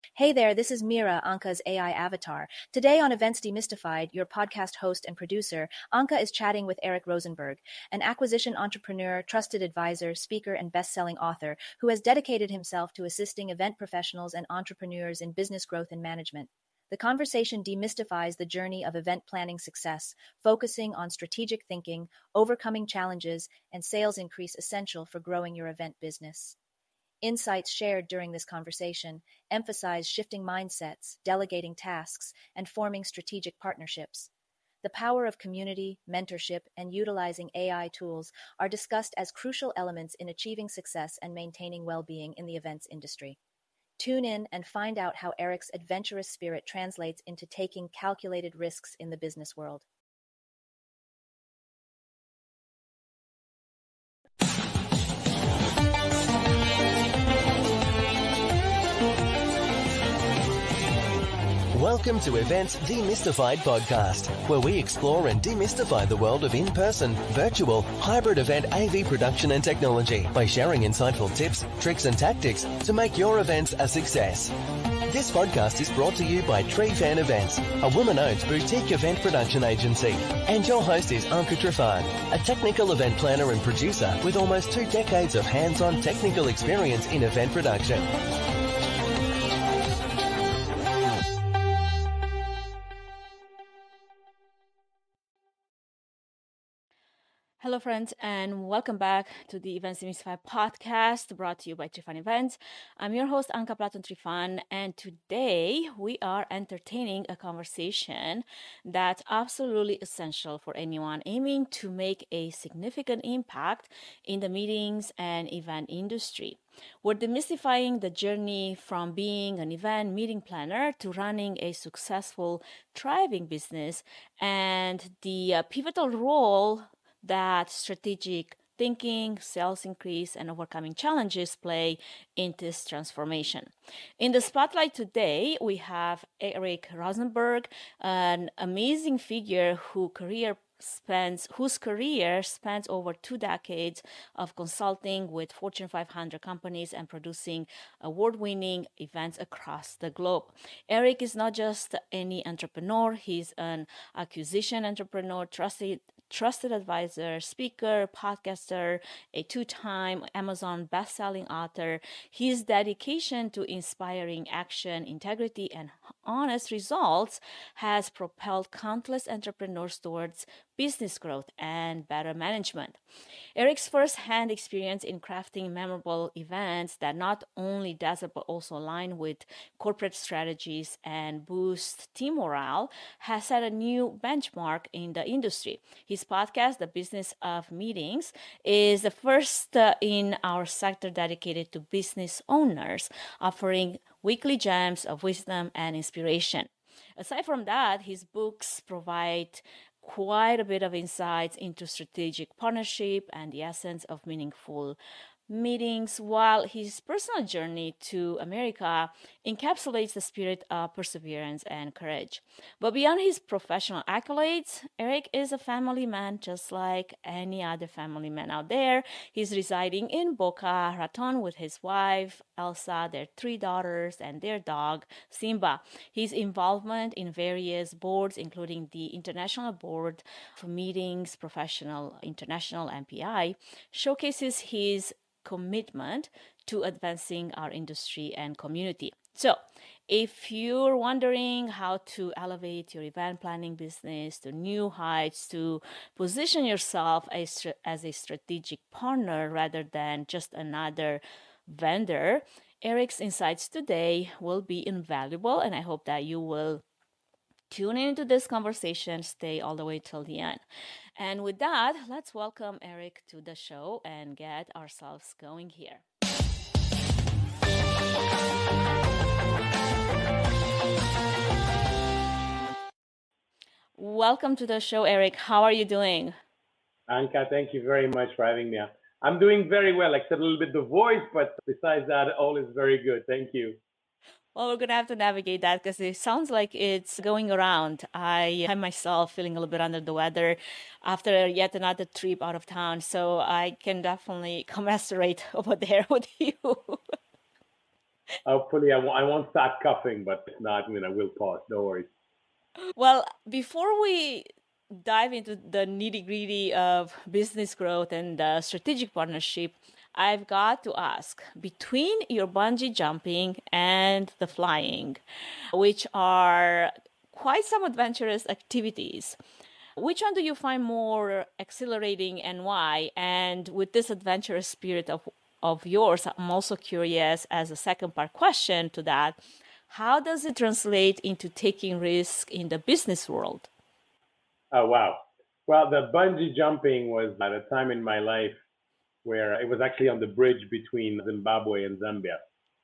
Hey there, this is Mira, Anka's AI avatar. Today on Events Demystified, your podcast host and producer, Anka is chatting with Eric Rosenberg, an acquisition entrepreneur, trusted advisor, speaker, and best-selling author who has dedicated himself to assisting event professionals and entrepreneurs in business growth and management. The conversation demystifies the journey of event planning success, focusing on strategic thinking, overcoming challenges, and sales increase essential for growing your event business. Insights shared during this conversation emphasize shifting mindsets, delegating tasks, and forming strategic partnerships. The power of community, mentorship, and utilizing AI tools are discussed as crucial elements in achieving success and maintaining well-being in the events industry. Tune in and find out how Eric's adventurous spirit translates into taking calculated risks in the business world. Welcome to Events Demystified podcast, where we explore and demystify the world of in-person, virtual, hybrid event AV production and technology by sharing insightful tips, tricks and tactics to make your events a success. This podcast is brought to you by Tree Fan Events, a woman-owned boutique event production agency. And your host is Anka Trifan, a technical event planner and producer with almost 2 decades of hands-on technical experience in event production. Hello, friends, and welcome back to the Events Demystified podcast brought to you by Trifan Events. I'm your host, Anka Platon Trifan, and today we are entertaining a conversation that's absolutely essential for anyone aiming to make a significant impact in the meetings and event industry. We're demystifying the journey from being an event meeting planner to running a successful, thriving business and the pivotal role that strategic thinking, sales increase, and overcoming challenges play in this transformation. In the spotlight today, we have Eric Rosenberg, an amazing figure whose career spans over 2 decades of consulting with Fortune 500 companies and producing award-winning events across the globe. Eric is not just any entrepreneur, he's an acquisition entrepreneur, trusted advisor, speaker, podcaster, a 2-time Amazon best-selling author. His dedication to inspiring action, integrity, and honest results has propelled countless entrepreneurs towards business growth and better management. Eric's first-hand experience in crafting memorable events that not only dazzle but also align with corporate strategies and boost team morale has set a new benchmark in the industry. His podcast, The Business of Meetings, is the first in our sector dedicated to business owners, offering weekly gems of wisdom and inspiration. Aside from that, his books provide quite a bit of insights into strategic partnership and the essence of meaningful meetings, while his personal journey to America encapsulates the spirit of perseverance and courage. But beyond his professional accolades, Eric is a family man just like any other family man out there. He's residing in Boca Raton with his wife, Elsa, their 3 daughters, and their dog, Simba. His involvement in various boards, including the International Board for Meetings, Professional International, MPI, showcases his commitment to advancing our industry and community. So, if you're wondering how to elevate your event planning business to new heights, to position yourself as a strategic partner rather than just another vendor, Eric's insights today will be invaluable, and I hope that you will tune into this conversation, stay all the way till the end. And with that, let's welcome Eric to the show and get ourselves going here. Welcome to the show, Eric. How are you doing? Anka, thank you very much for having me. I'm doing very well, except a little bit the voice, but besides that, all is very good. Thank you. Well, we're going to have to navigate that because it sounds like it's going around. I myself feeling a little bit under the weather after yet another trip out of town. So I can definitely commiserate over there with you. Hopefully, I won't start coughing, but if not, I will pause. No worries. Well, before we dive into the nitty gritty of business growth and strategic partnership, I've got to ask between your bungee jumping and the flying, which are quite some adventurous activities, which one do you find more exhilarating and why? And with this adventurous spirit of yours, I'm also curious as a second part question to that. How does it translate into taking risk in the business world? Oh, wow. Well, the bungee jumping was at a time in my life where it was actually on the bridge between Zimbabwe and Zambia.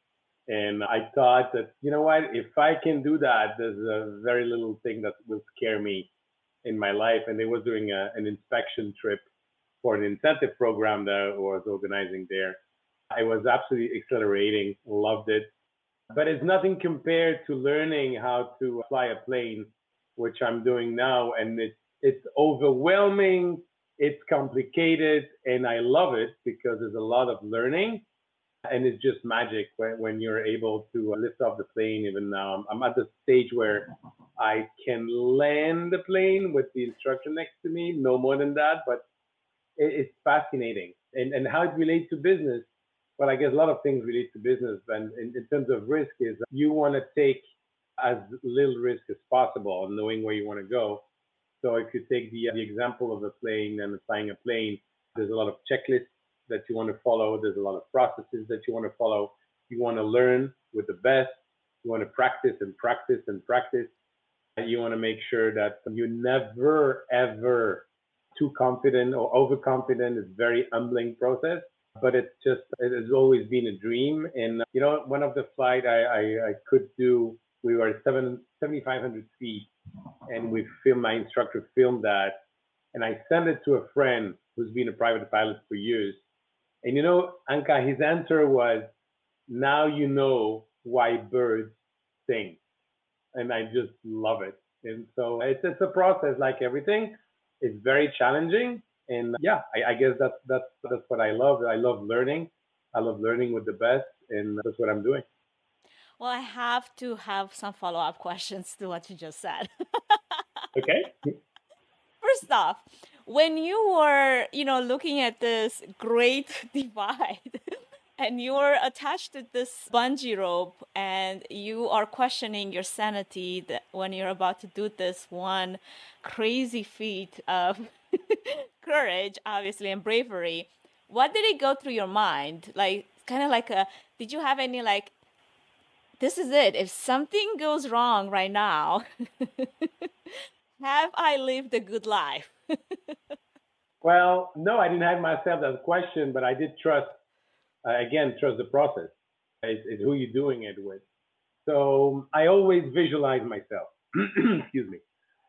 And I thought that, you know what, if I can do that, there's a very little thing that will scare me in my life. And they was doing an inspection trip for an incentive program that I was organizing there. It was absolutely exhilarating, loved it. But it's nothing compared to learning how to fly a plane, which I'm doing now. And it's overwhelming, it's complicated, and I love it because there's a lot of learning. And it's just magic when you're able to lift off the plane. Even now, I'm at the stage where I can land the plane with the instructor next to me, no more than that. But it's fascinating. And how it relates to business. Well, I guess a lot of things relate to business. And in terms of risk, is you want to take as little risk as possible, knowing where you want to go. So if you take the example of a plane and flying a plane, there's a lot of checklists that you want to follow. There's a lot of processes that you want to follow. You want to learn with the best. You want to practice and practice and practice. You want to make sure that you never, ever too confident or overconfident. It's a very humbling process, but it has always been a dream. And, one of the flight I could do, we were at 7,500 feet and my instructor filmed that. And I sent it to a friend who's been a private pilot for years. And Anka, his answer was, now you know why birds sing. And I just love it. And so it's a process like everything. It's very challenging. And yeah, I guess that's what I love. I love learning. I love learning with the best. And that's what I'm doing. Well, I have to have some follow-up questions to what you just said. Okay. First off, when you were, looking at this great divide and you're attached to this bungee rope and you are questioning your sanity when you're about to do this one crazy feat of courage, obviously, and bravery, what did it go through your mind? Like, kind of like did you have any this is it. If something goes wrong right now, have I lived a good life? Well, no, I didn't have myself that question, but I did trust the process. It's who you're doing it with. So I always visualize myself. Excuse me.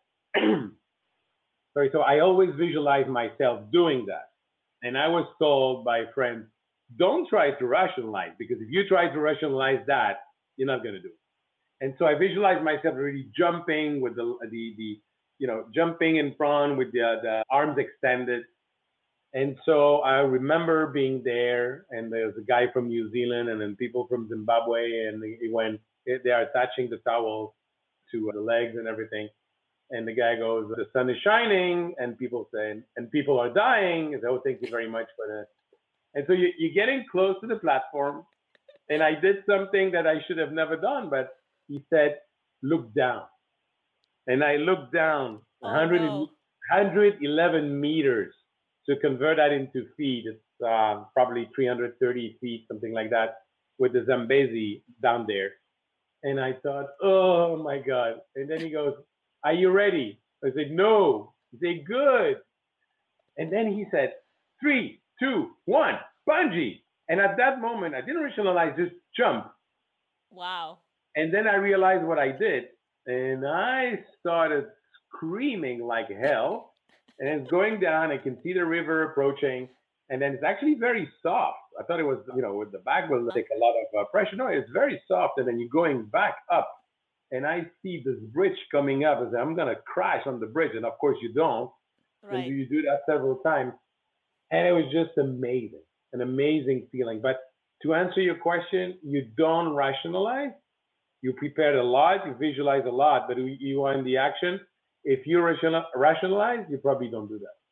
Sorry. So I always visualize myself doing that. And I was told by friends, don't try to rationalize, because if you try to rationalize that, you're not going to do it. And so I visualize myself really jumping with the jumping in front with the arms extended. And so I remember being there, and there's a guy from New Zealand and then people from Zimbabwe, and they are attaching the towels to the legs and everything. And the guy goes, the sun is shining, and people say, and people are dying. And so, thank you very much for that. And so you're getting close to the platform, and I did something that I should have never done, but he said, look down. And I looked down 111 meters. To convert that into feet, it's probably 330 feet, something like that, with the Zambezi down there. And I thought, oh my God. And then he goes, are you ready? I said, no. He said, good. And then he said, 3, 2, 1, bungee. And at that moment, I didn't rationalize, just jump. Wow. And then I realized what I did. And I started screaming like hell. And it's going down. I can see the river approaching. And then it's actually very soft. I thought it was, with the back will take a lot of pressure. No, it's very soft. And then you're going back up. And I see this bridge coming up. I said, I'm going to crash on the bridge. And of course you don't. Right. And you do that several times. And it was just amazing, an amazing feeling. But to answer your question, you don't rationalize. You prepared a lot, you visualize a lot, but you are in the action. If you rationalize, you probably don't do that.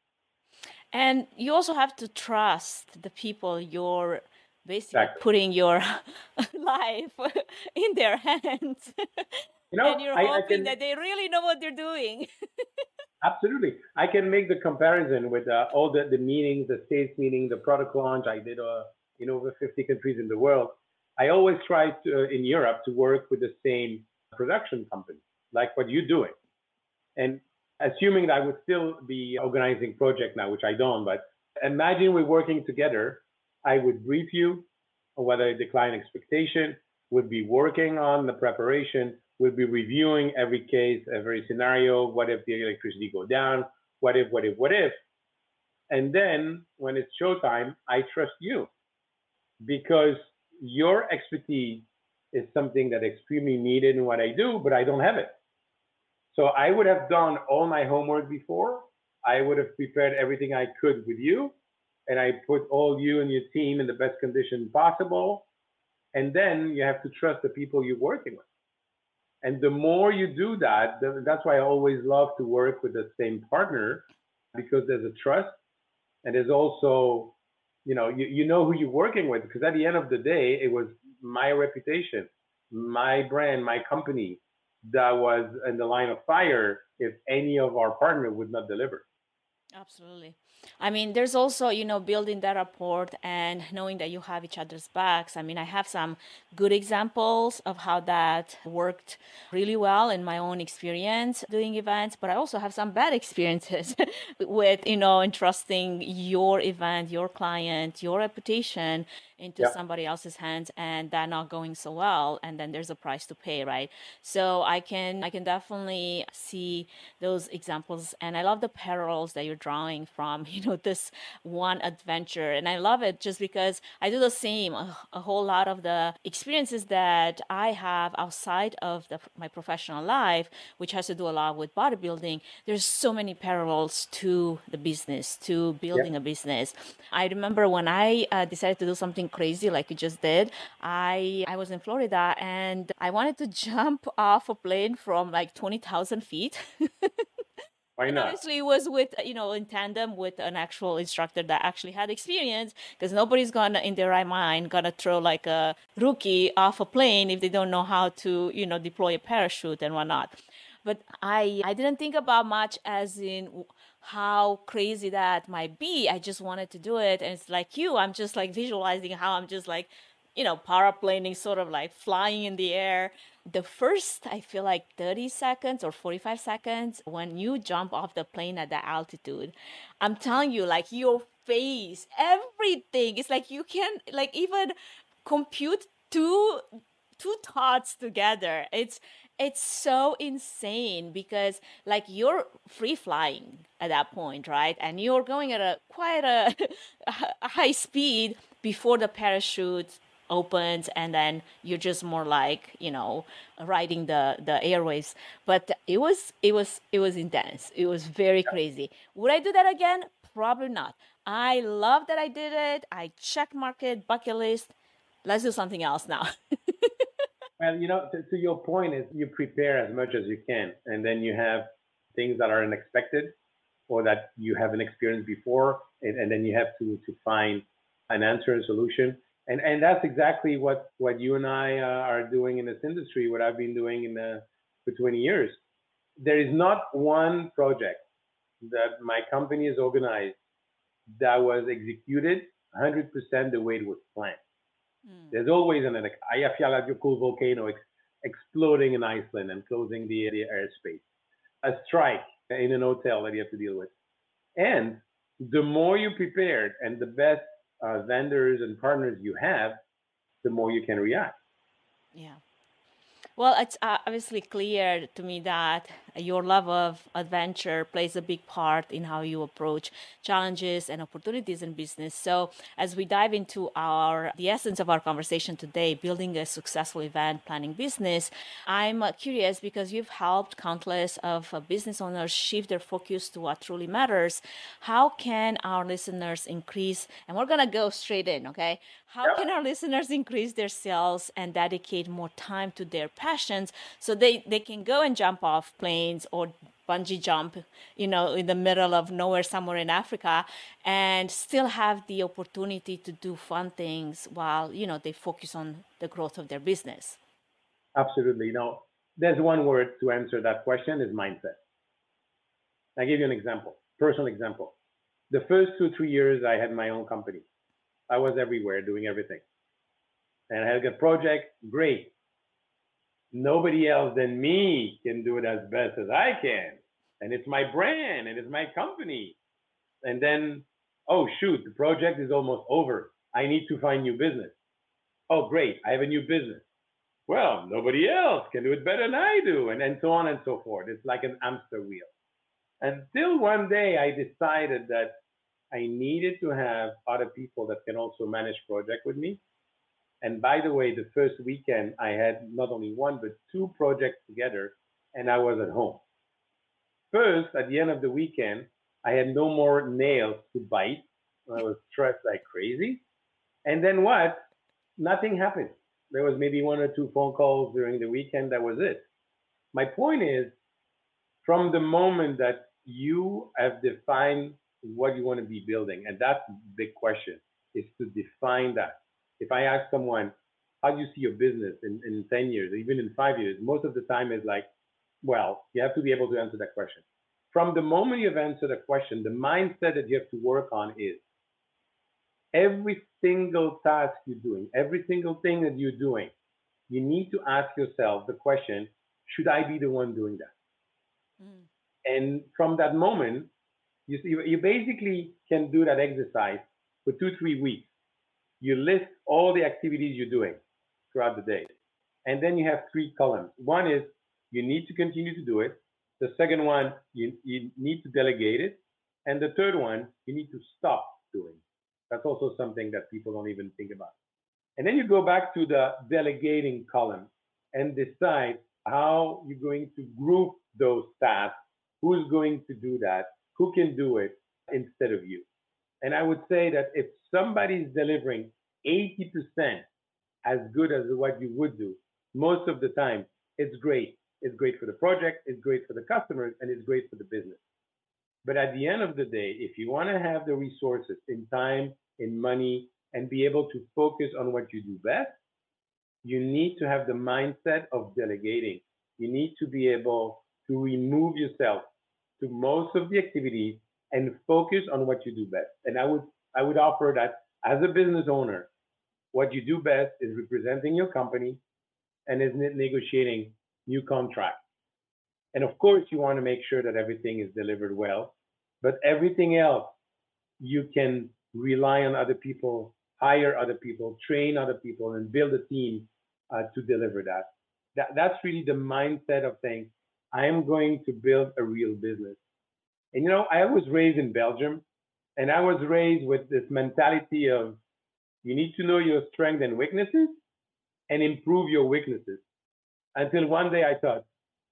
And you also have to trust the people you're basically Exactly. putting your life in their hands. And you're I hoping can that they really know what they're doing. absolutely. I can make the comparison with all the meetings, the sales meeting, the product launch. I did in over 50 countries in the world. I always try to, in Europe to work with the same production company, like what you're doing. And assuming that I would still be organizing project now, which I don't, but imagine we're working together. I would brief you on whether the client expectation, would be working on the preparation, would be reviewing every case, every scenario. What if the electricity go down? What if, what if, what if? And then when it's showtime, I trust you because your expertise is something that extremely needed in what I do, but I don't have it. So I would have done all my homework before. I would have prepared everything I could with you, and I put all you and your team in the best condition possible. And then you have to trust the people you're working with. And the more you do that, that's why I always love to work with the same partner because there's a trust and there's also, you know who you're working with because at the end of the day, it was my reputation, my brand, my company that was in the line of fire if any of our partner would not deliver. Absolutely. I mean, there's also, building that rapport and knowing that you have each other's backs. I mean, I have some good examples of how that worked really well in my own experience doing events, but I also have some bad experiences with, entrusting your event, your client, your reputation into somebody else's hands and that not going so well. And then there's a price to pay, right? So I can definitely see those examples. And I love the parallels that you're drawing from, this one adventure. And I love it just because I do the same. A whole lot of the experiences that I have outside of my professional life, which has to do a lot with bodybuilding, there's so many parallels to the business, to building a business. I remember when I decided to do something crazy like you just did, I was in Florida and I wanted to jump off a plane from like 20,000 feet. Why not? Obviously, it was with, in tandem with an actual instructor that actually had experience because nobody's in their right mind, gonna throw like a rookie off a plane if they don't know how to, deploy a parachute and whatnot. But I didn't think about much as in how crazy that might be. I just wanted to do it. And it's like I'm just like visualizing how I'm just like, paraplaning, sort of like flying in the air. The first, I feel like 30 seconds or 45 seconds when you jump off the plane at that altitude, I'm telling you, like your face, everything, it's like you can like even compute two thoughts together. It's so insane because like you're free flying at that point, right? And you're going at quite a high speed before the parachute opens, and then you're just more like riding the airwaves. But it was intense. It was very crazy. Would I do that again? Probably not. I love that I did it. I check mark it, bucket list. Let's do something else now. Well, to your point is you prepare as much as you can, and then you have things that are unexpected or that you haven't experienced before, and then you have to find an answer, a solution. And that's exactly what you and I are doing in this industry, what I've been doing for 20 years. There is not one project that my company has organized that was executed 100% the way it was planned. There's always an Eyjafjallajökull volcano exploding in Iceland and closing the airspace, a strike in an hotel that you have to deal with. And the more you prepared and the best vendors and partners you have, the more you can react. Yeah. Well, it's obviously clear to me that your love of adventure plays a big part in how you approach challenges and opportunities in business. So as we dive into the essence of our conversation today, building a successful event planning business, I'm curious because you've helped countless of business owners shift their focus to what truly matters. How can our listeners increase, and we're going to go straight in, okay? How can our listeners increase their sales and dedicate more time to their passions so they can go and jump off planes or bungee jump, in the middle of nowhere somewhere in Africa and still have the opportunity to do fun things while, they focus on the growth of their business? Absolutely. There's one word to answer that question is mindset. I'll give you an example, personal example. The first 2-3 years I had my own company. I was everywhere doing everything. And I had a project, great. Nobody else than me can do it as best as I can. And it's my brand and it's my company. And then, oh shoot, the project is almost over. I need to find new business. Oh great, I have a new business. Well, nobody else can do it better than I do. And so on and so forth. It's like an hamster wheel. Until one day I decided that I needed to have other people that can also manage project with me. And by the way, the first weekend I had not only one, but 2 projects together and I was at home. First, at the end of the weekend, I had no more nails to bite. I was stressed like crazy. And then what? Nothing happened. There was maybe 1 or 2 phone calls during the weekend. That was it. My point is, from the moment that you have defined what you want to be building, and that's the big question, is to define that. If I ask someone, how do you see your business in 10 years, even in 5 years, most of the time is like, well, you have to be able to answer that question. From the moment you've answered a question, the mindset that you have to work on is every single task you're doing, every single thing that you're doing, you need to ask yourself the question, should I be the one doing that? Mm. And from that moment, you basically can do that exercise for 2-3 weeks. You list all the activities you're doing throughout the day. And then you have 3 columns. One is you need to continue to do it. The second one, you need to delegate it. And the third one, you need to stop doing. That's also something that people don't even think about. And then you go back to the delegating column and decide how you're going to group those tasks, who's going to do that, who can do it instead of you. And I would say that if somebody's delivering 80% as good as what you would do, most of the time, it's great. It's great for the project, it's great for the customers, and it's great for the business. But at the end of the day, if you want to have the resources in time, in money, and be able to focus on what you do best, you need to have the mindset of delegating. You need to be able to remove yourself to most of the activities and focus on what you do best. And I would offer that as a business owner, what you do best is representing your company and is negotiating new contracts. And of course, you want to make sure that everything is delivered well, but everything else, you can rely on other people, hire other people, train other people, and build a team to deliver that. That's really the mindset of saying, I am going to build a real business. And I was raised in Belgium, and I was raised with this mentality of you need to know your strengths and weaknesses and improve your weaknesses. Until one day I thought,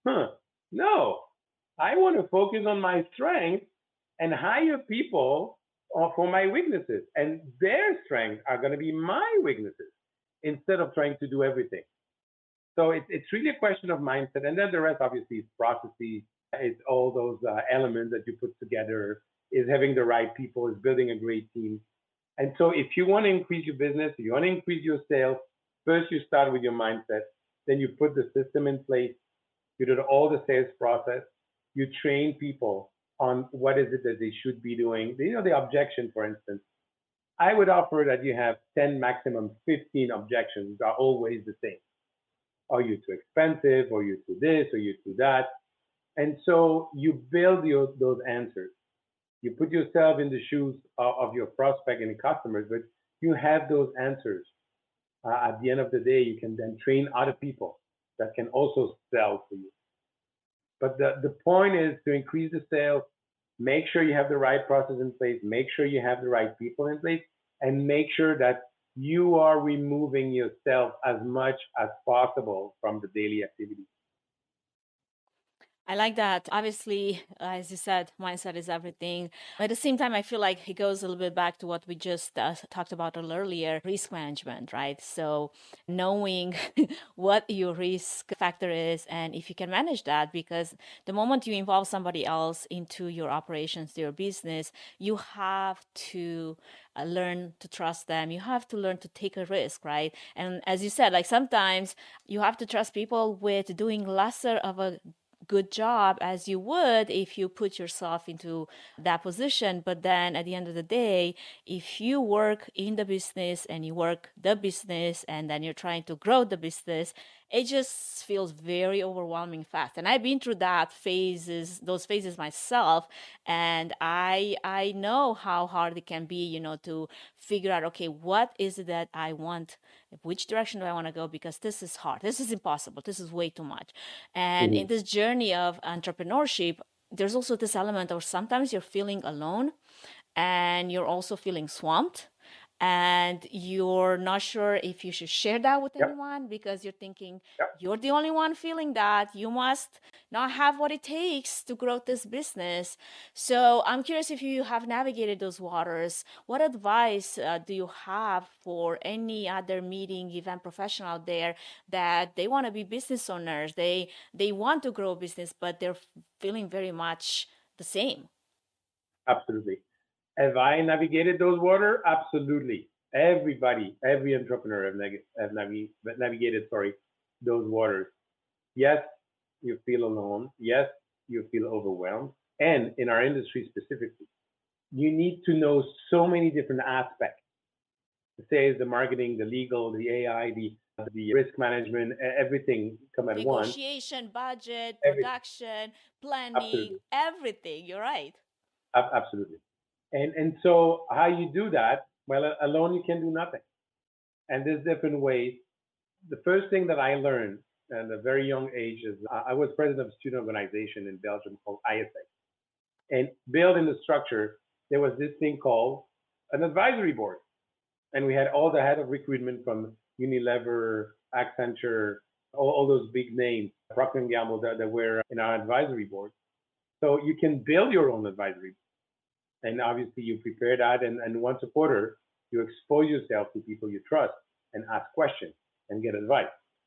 no, I want to focus on my strengths and hire people for my weaknesses. And their strengths are going to be my weaknesses instead of trying to do everything. So it's really a question of mindset. And then the rest, obviously, is processes. It's all those elements that you put together, is having the right people, is building a great team. And so if you want to increase your business, if you want to increase your sales, first you start with your mindset. Then you put the system in place. You do all the sales process. You train people on what is it that they should be doing. The objection, for instance. I would offer that you have 10, maximum 15 objections are always the same. Are you too expensive? Are you too this? Are you too that? And so you build those answers. You put yourself in the shoes of your prospect and customers, but you have those answers. At the end of the day, you can then train other people that can also sell for you. But the point is to increase the sales, make sure you have the right process in place, make sure you have the right people in place, and make sure that you are removing yourself as much as possible from the daily activity. I like that. Obviously, as you said, mindset is everything. At the same time, I feel like it goes a little bit back to what we just talked about earlier, risk management, right? So knowing what your risk factor is and if you can manage that, because the moment you involve somebody else into your operations, your business, you have to learn to trust them. You have to learn to take a risk, right? And as you said, like sometimes you have to trust people with doing lesser of a good job as you would if you put yourself into that position. But then at the end of the day, if you work in the business and you work the business and then you're trying to grow the business, it just feels very overwhelming fast. And I've been through those phases myself. And I know how hard it can be, to figure out, okay, what is it that I want? Which direction do I want to go? Because this is hard. This is impossible. This is way too much. And in this journey of entrepreneurship, there's also this element of sometimes you're feeling alone and you're also feeling swamped and you're not sure if you should share that with anyone because you're thinking you're the only one feeling that. You must not have what it takes to grow this business. So I'm curious if you have navigated those waters. What advice do you have for any other meeting event professional out there that they want to be business owners? They want to grow a business, but they're feeling very much the same. Absolutely. Have I navigated those waters? Absolutely. Everybody, every entrepreneur have navigated, those waters. Yes, you feel alone. Yes, you feel overwhelmed. And in our industry specifically, you need to know so many different aspects. The sales, the marketing, the legal, the AI, the risk management, everything come at once. Negotiation, budget, production, planning, Absolutely. everything. You're right. Absolutely. And so how you do that? Well, alone you can do nothing. And there's different ways. The first thing that I learned at a very young age is I was president of a student organization in Belgium called ISA. And built in the structure, there was this thing called an advisory board. And we had all the head of recruitment from Unilever, Accenture, all those big names, Procter & Gamble that were in our advisory board. So you can build your own advisory board. And obviously you prepare that, and once a quarter, you expose yourself to people you trust and ask questions and get advice.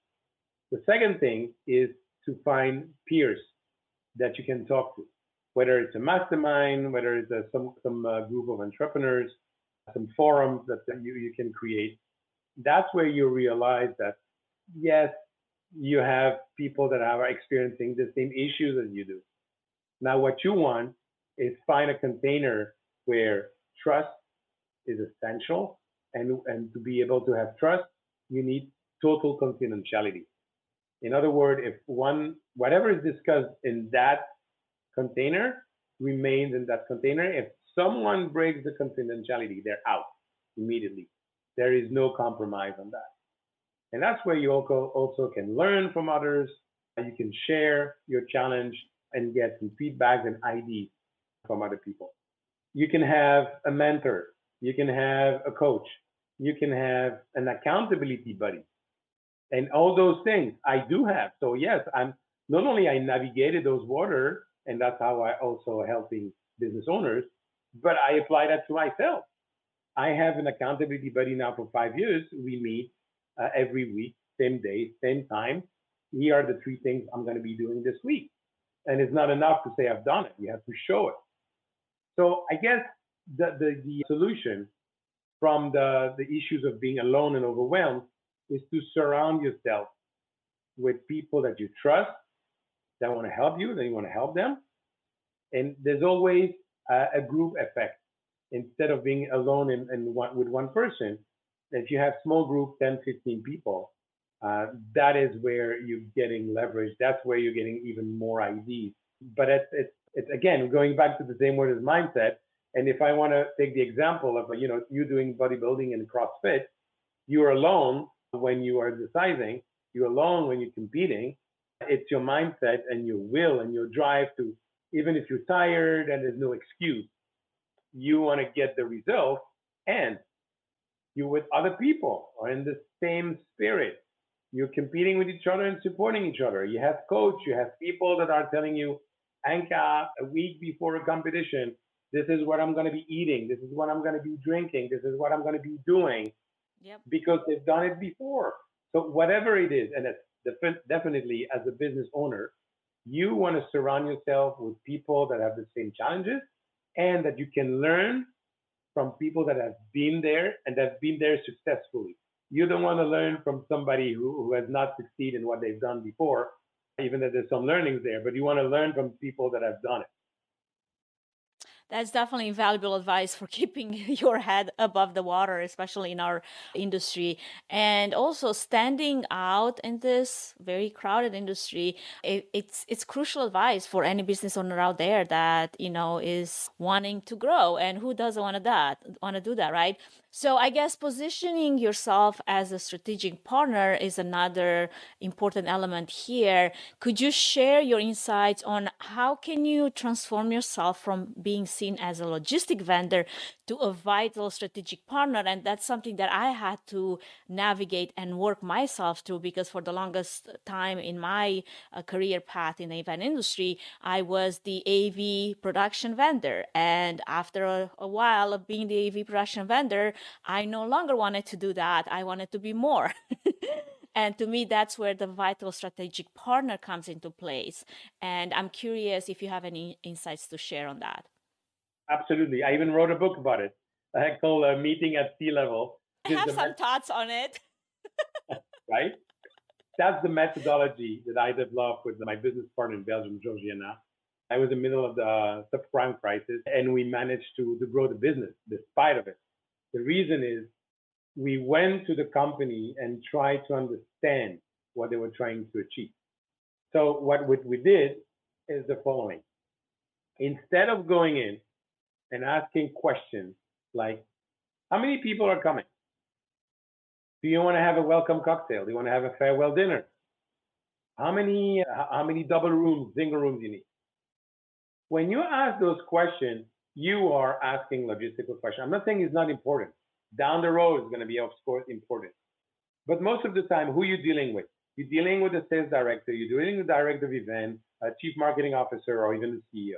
The second thing is to find peers that you can talk to, whether it's a mastermind, whether it's some group of entrepreneurs, some forums that you can create. That's where you realize that, yes, you have people that are experiencing the same issues as you do. Now, what you want is find a container where trust is essential. And to be able to have trust, you need total confidentiality. In other words, if whatever is discussed in that container remains in that container, if someone breaks the confidentiality, they're out immediately. There is no compromise on that. And that's where you also can learn from others. You can share your challenge and get some feedback and ideas from other people. You can have a mentor. You can have a coach. You can have an accountability buddy. And all those things I do have. So yes, I'm not only I navigated those waters, and that's how I also helping business owners, but I apply that to myself. I have an accountability buddy now for 5 years. We meet every week, same day, same time. Here are the 3 things I'm going to be doing this week. And it's not enough to say I've done it. You have to show it. So I guess the solution from the issues of being alone and overwhelmed is to surround yourself with people that you trust, that want to help you, that you want to help them. And there's always a group effect. Instead of being alone with one person, if you have small group, 10, 15 people, that is where you're getting leverage. That's where you're getting even more ideas. But it's again, going back to the same word as mindset. And if I want to take the example of, you doing bodybuilding and CrossFit, you're alone when you are deciding, you're alone when you're competing, It's your mindset and your will and your drive to, even if you're tired and there's no excuse, you want to get the results, and you're with other people or in the same spirit. You're competing with each other and supporting each other. You have coach, you have people that are telling you, Anka, a week before a competition, this is what I'm going to be eating. This is what I'm going to be drinking. This is what I'm going to be doing. Yep. Because they've done it before. So whatever it is, and it's definitely as a business owner, you want to surround yourself with people that have the same challenges and that you can learn from people that have been there and have been there successfully. You don't want to learn from somebody who has not succeeded in what they've done before, even though there's some learnings there, but you want to learn from people that have done it. That's definitely valuable advice for keeping your head above the water, especially in our industry. And also standing out in this very crowded industry, it's crucial advice for any business owner out there that, is wanting to grow. And who doesn't want to do that, right? So I guess positioning yourself as a strategic partner is another important element here. Could you share your insights on how can you transform yourself from being seen as a logistic vendor to a vital strategic partner? And that's something that I had to navigate and work myself through, because for the longest time in my career path in the event industry, I was the AV production vendor. And after a while of being the AV production vendor, I no longer wanted to do that. I wanted to be more. And to me, that's where the vital strategic partner comes into place. And I'm curious if you have any insights to share on that. Absolutely. I even wrote a book about it. I call Meeting at C-Level. I have some thoughts on it. Right? That's the methodology that I developed with my business partner in Belgium, Georgiana. I was in the middle of the subprime crisis, and we managed to grow the business despite of it. The reason is we went to the company and tried to understand what they were trying to achieve. So what we did is the following. Instead of going in and asking questions like, how many people are coming? Do you want to have a welcome cocktail? Do you want to have a farewell dinner? How many double rooms, single rooms you need? When you ask those questions, you are asking logistical questions. I'm not saying it's not important. Down the road, it's going to be, of course, important. But most of the time, who are you dealing with? You're dealing with a sales director. You're dealing with the director of event, a chief marketing officer, or even the CEO.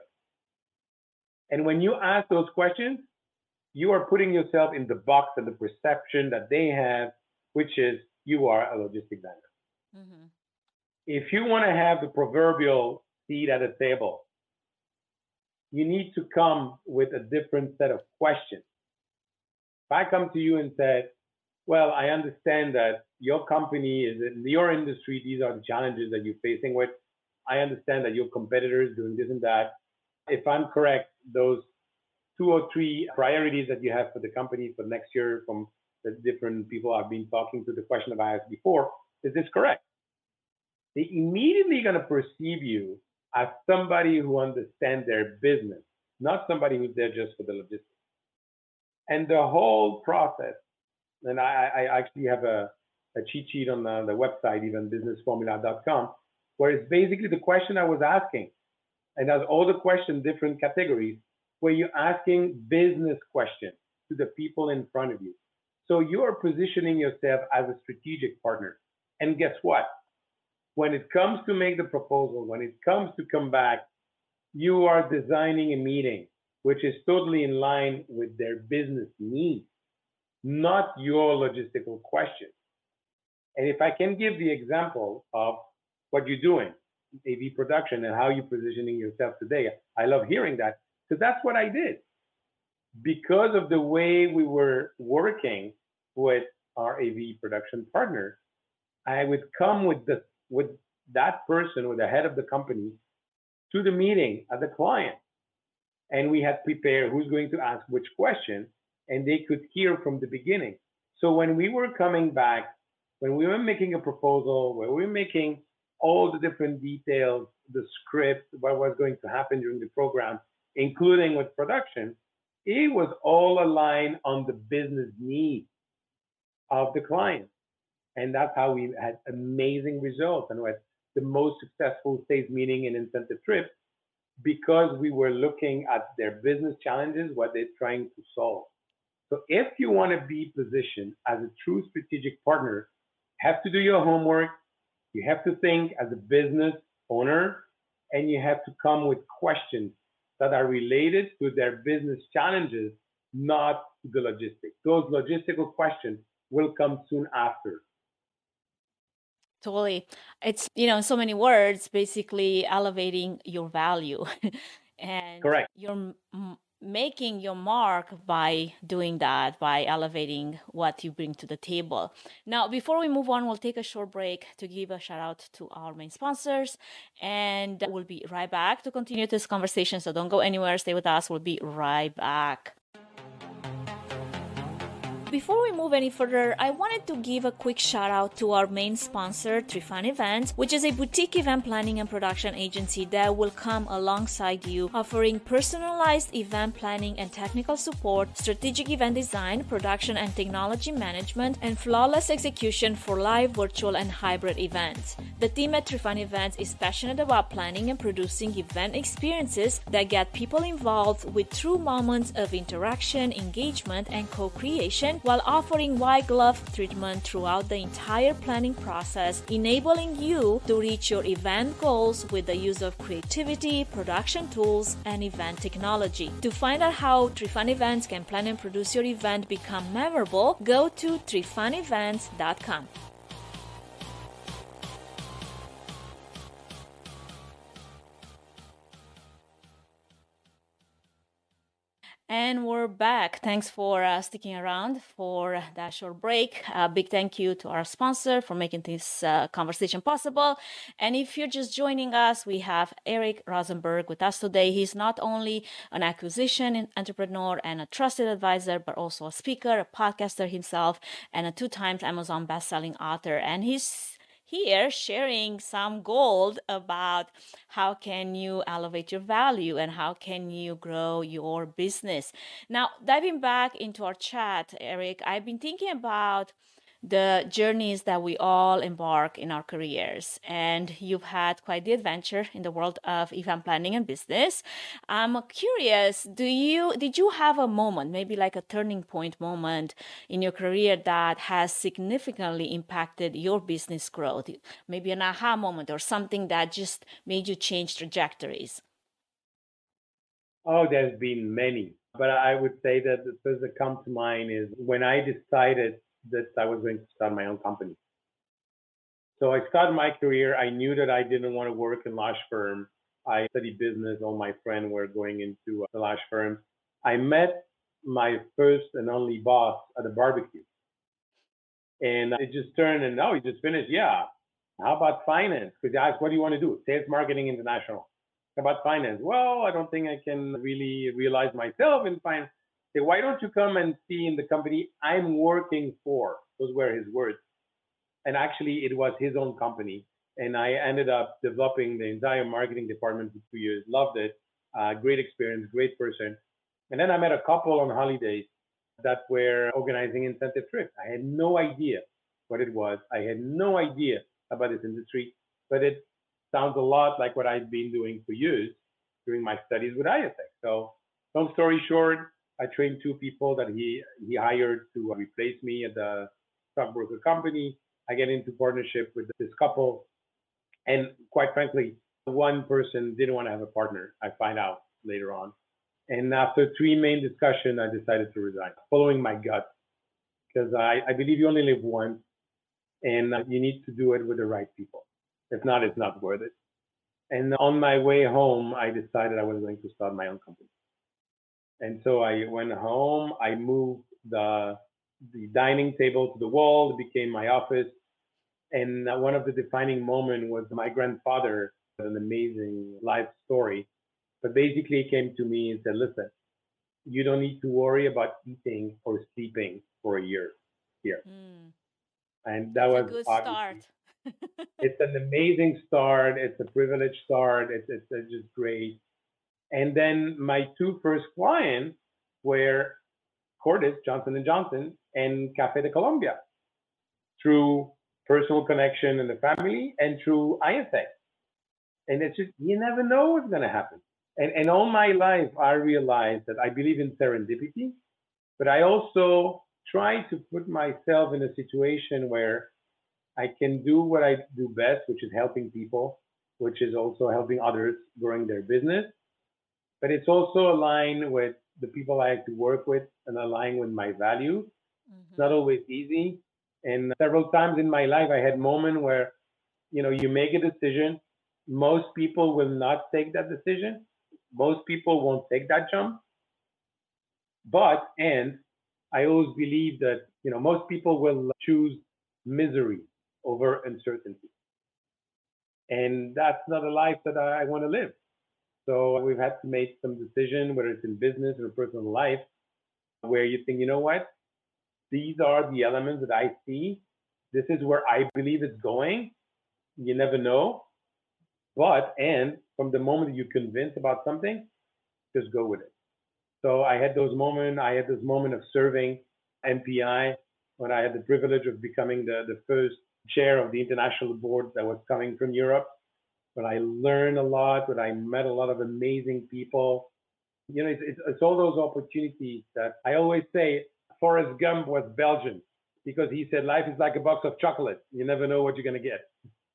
And when you ask those questions, you are putting yourself in the box and the perception that they have, which is you are a logistic vendor. Mm-hmm. If you want to have the proverbial seat at a table, you need to come with a different set of questions. If I come to you and say, well, I understand that your company is in your industry, these are the challenges that you're facing with. I understand that your competitors doing this and that. If I'm correct, those 2 or 3 priorities that you have for the company for next year from the different people I've been talking to, the question that I asked before, is this correct? They're immediately going to perceive you as somebody who understands their business, not somebody who's there just for the logistics. And the whole process, and I actually have a cheat sheet on the website, even businessformula.com, where it's basically the question I was asking. And there's all the questions, different categories, where you're asking business questions to the people in front of you. So you are positioning yourself as a strategic partner. And guess what? When it comes to make the proposal, when it comes to come back, you are designing a meeting which is totally in line with their business needs, not your logistical questions. And if I can give the example of what you're doing, AV production, and how you're positioning yourself today, I love hearing that, because that's what I did. Because of the way we were working with our AV production partner, I would come with that person, with the head of the company, to the meeting at the client. And we had prepared who's going to ask which question, and they could hear from the beginning. So when we were coming back, when we were making a proposal, when we were making all the different details, the script, what was going to happen during the program, including with production, it was all aligned on the business needs of the client. And that's how we had amazing results. And the most successful sales meeting and incentive trip because we were looking at their business challenges, what they're trying to solve. So if you want to be positioned as a true strategic partner, you have to do your homework. You have to think as a business owner, and you have to come with questions that are related to their business challenges, not the logistics. Those logistical questions will come soon after. Totally. It's, in so many words, basically elevating your value. And Correct. you're making your mark by doing that, by elevating what you bring to the table. Now, before we move on, we'll take a short break to give a shout out to our main sponsors, and we'll be right back to continue this conversation. So don't go anywhere. Stay with us. We'll be right back. Before we move any further, I wanted to give a quick shout out to our main sponsor, Trifan Events, which is a boutique event planning and production agency that will come alongside you, offering personalized event planning and technical support, strategic event design, production and technology management, and flawless execution for live, virtual, and hybrid events. The team at Trifan Events is passionate about planning and producing event experiences that get people involved with true moments of interaction, engagement, and co-creation, while offering white glove treatment throughout the entire planning process, enabling you to reach your event goals with the use of creativity, production tools, and event technology. To find out how Trifan Events can plan and produce your event become memorable, go to trifanevents.com. And we're back. Thanks for sticking around for that short break. Big thank you to our sponsor for making this conversation possible. And if you're just joining us, we have Eric Rosenberg with us today. He's not only an acquisition entrepreneur and a trusted advisor, but also a speaker, a podcaster himself, and a 2-time Amazon bestselling author. And he's here sharing some gold about how can you elevate your value and how can you grow your business. Now, diving back into our chat, Eric, I've been thinking about the journeys that we all embark in our careers, and you've had quite the adventure in the world of event planning and business. I'm curious, did you have a moment, maybe like a turning point moment in your career that has significantly impacted your business growth? Maybe an aha moment or something that just made you change trajectories? Oh, there's been many, but I would say that the first that come to mind is when I decided that I was going to start my own company. So I started my career. I knew that I didn't want to work in large firm. I studied business. All my friends were going into the large firms. I met my first and only boss at a barbecue. And it just turned and, oh, you just finished? Yeah. How about finance? Because I asked, what do you want to do? Sales, marketing, international. How about finance? Well, I don't think I can really realize myself in finance. Say, why don't you come and see in the company I'm working for? Those were his words. And actually, it was his own company. And I ended up developing the entire marketing department for 2 years. Loved it. Great experience, great person. And then I met a couple on holidays that were organizing incentive trips. I had no idea what it was. I had no idea about this industry, but it sounds a lot like what I've been doing for years during my studies with ISX. So long story short, I trained 2 people that he hired to replace me at the stockbroker company. I get into partnership with this couple. And quite frankly, one person didn't want to have a partner. I find out later on. And after 3 main discussions, I decided to resign, following my gut. Because I believe you only live once, and you need to do it with the right people. If not, it's not worth it. And on my way home, I decided I was going to start my own company. And so I went home, I moved the dining table to the wall, it became my office. And one of the defining moments was my grandfather, an amazing life story. But basically he came to me and said, listen, you don't need to worry about eating or sleeping for a year here. And that was a good start. It's an amazing start. It's a privileged start. It's just great. And then my 2 first clients were Cordis, Johnson & Johnson, and Café de Colombia through personal connection in the family, and through ISA. And it's just, you never know what's going to happen. And all my life, I realized that I believe in serendipity, but I also try to put myself in a situation where I can do what I do best, which is helping people, which is also helping others growing their business. But it's also aligned with the people I like to work with and align with my values. It's not always easy. And several times in my life, I had moments where, you make a decision. Most people will not take that decision. Most people won't take that jump. And I always believe that, most people will choose misery over uncertainty. And that's not a life that I want to live. So we've had to make some decision, whether it's in business or personal life, where you think, you know what? These are the elements that I see. This is where I believe it's going. You never know. And from the moment that you're convinced about something, just go with it. So I had those moments. I had this moment of serving MPI when I had the privilege of becoming the first chair of the international board that was coming from Europe. But I learned a lot, but I met a lot of amazing people. It's all those opportunities that I always say Forrest Gump was Belgian because he said life is like a box of chocolates. You never know what you're going to get.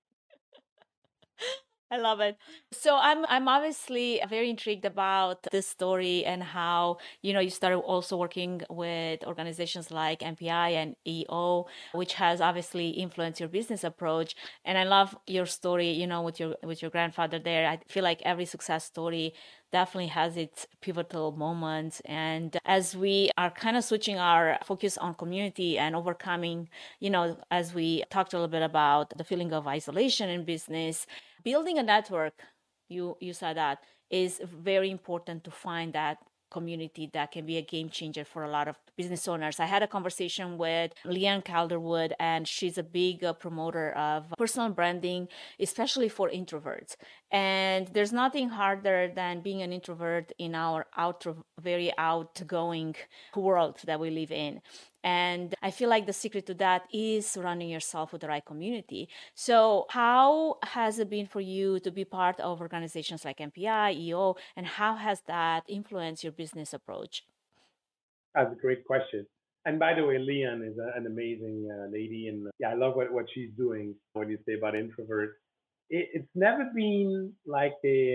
I love it. So I'm obviously very intrigued about this story and how, you started also working with organizations like MPI and EO, which has obviously influenced your business approach. And I love your story, with your grandfather there. I feel like every success story definitely has its pivotal moments. And as we are kind of switching our focus on community and overcoming, as we talked a little bit about the feeling of isolation in business, building a network, you said that, is very important to find that community that can be a game changer for a lot of business owners. I had a conversation with Leanne Calderwood, and she's a big promoter of personal branding, especially for introverts. And there's nothing harder than being an introvert in our very outgoing world that we live in. And I feel like the secret to that is surrounding yourself with the right community. So how has it been for you to be part of organizations like MPI, EO, and how has that influenced your business approach? That's a great question. And by the way, Leanne is an amazing lady. And I love what she's doing when you say about introverts. It's never been like